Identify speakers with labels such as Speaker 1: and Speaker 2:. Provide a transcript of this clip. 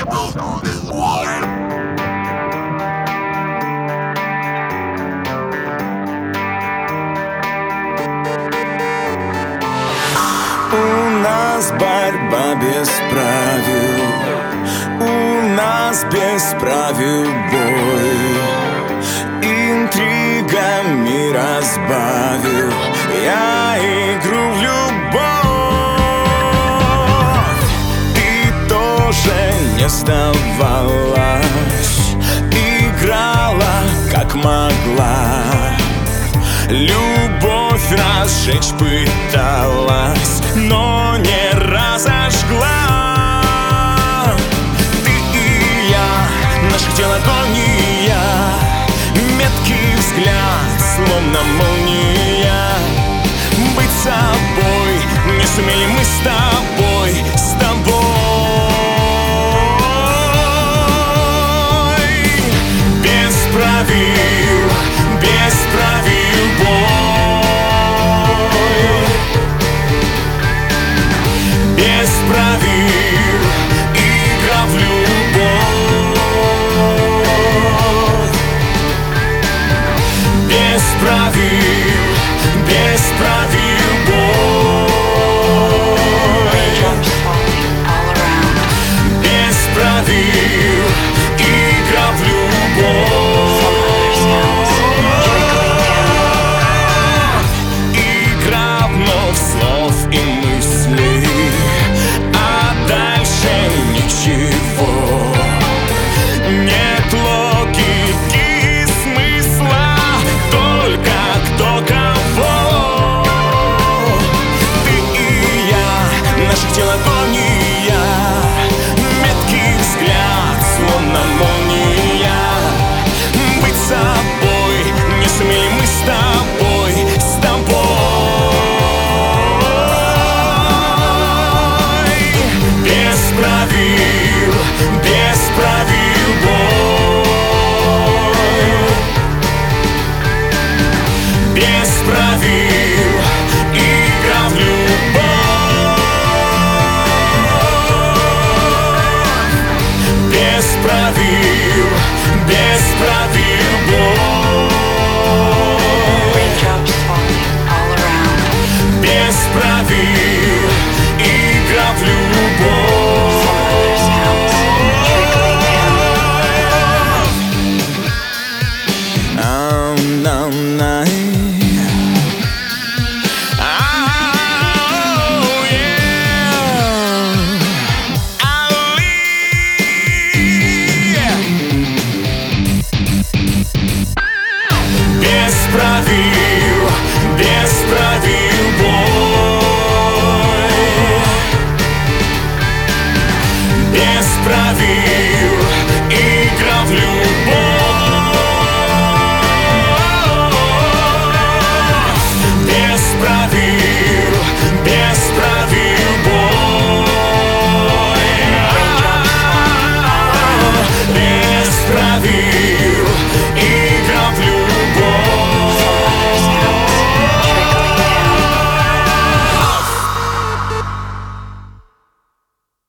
Speaker 1: У нас борьба без правил, у нас без правил бой. Интригами разбавил я игру в любовь. Ты тоже не сдавалась, играла как могла, любовь разжечь пыталась, но не разожгла. Ты и я, наше тело агония, меткий взгляд, словно молния. Быть собой не сумели мы с тобой, с тобой. Без правил, без правил бой. Без правил игра в любовь. Без правил, без правил.